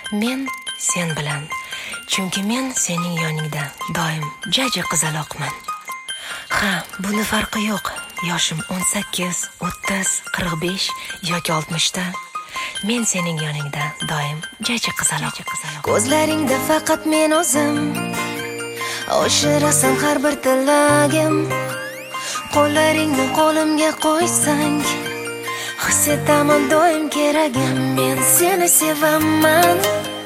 Men sen bilan, chunki men sening yoningda doim jaji qizaloqman. Ha, buni farqi yo'q. Yoshim 18, 30, 45 yoki 60 ta. Men sening yoningda doim jaji qizaloq. Ko'zlaringda faqat men o'zim, oshirasan har bir tilagim. Qo'llaringni qo'limga qo'ysang, his etaman doim keragim. Men seni sevaman.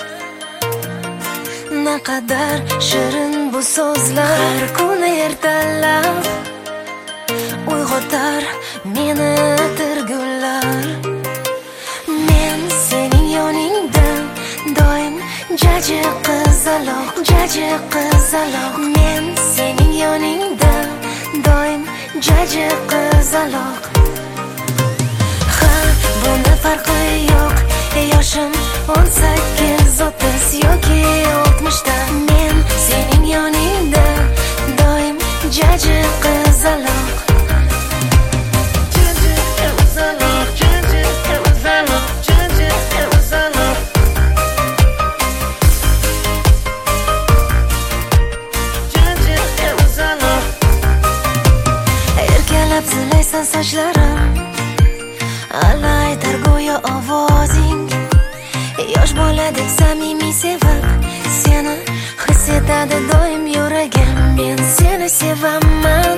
Naqadar shirin bu so'zlar, har kuni ertalab uyg'otar meni tirgullar. Men sening yoningda doim jaji qizaloq, jaji qizaloq. Men sening yoningda doim jaji qizaloq. Ha, bunda farqi yo'q. Yoshim 18, 30 yoki 60 ta. Men sening yoningda doim jaji qizaloq. Jaji qizaloq, jaji qizaloq, jaji qizaloq. Jaji qizaloq. Erkalab silaysan sochlarim, alla aytar go'yo ovozing. Yosh boladek samimiy sevib, seni his etadi doim yuragim. Men seni sevaman.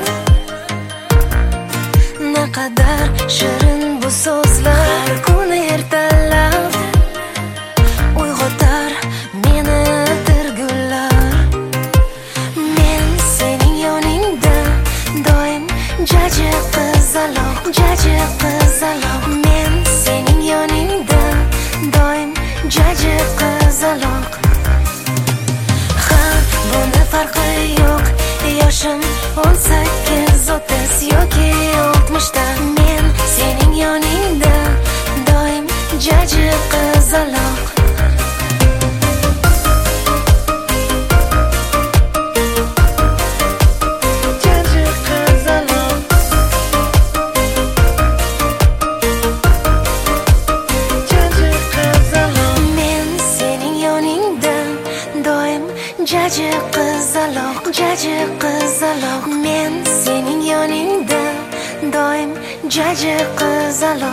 Naqadar shirin bu so'zlar, har kuni ertalab uyg'otar meni tirgullar. Men sening yoningda doim jaji qizaloq, jaji qizaloq. Men sening yoningda doim jaji qizaloq. Ha, bunda farqi yo'q. Yoshim 18, 30 yoki 60 ta. Men sening yoningda doim jaji qizaloq. Jaji qizaloq. Jaji qizaloq. Men sening yoningda doim jaji qizaloq, jaji qizaloq. Men sening yoningda doim jaji qizaloq.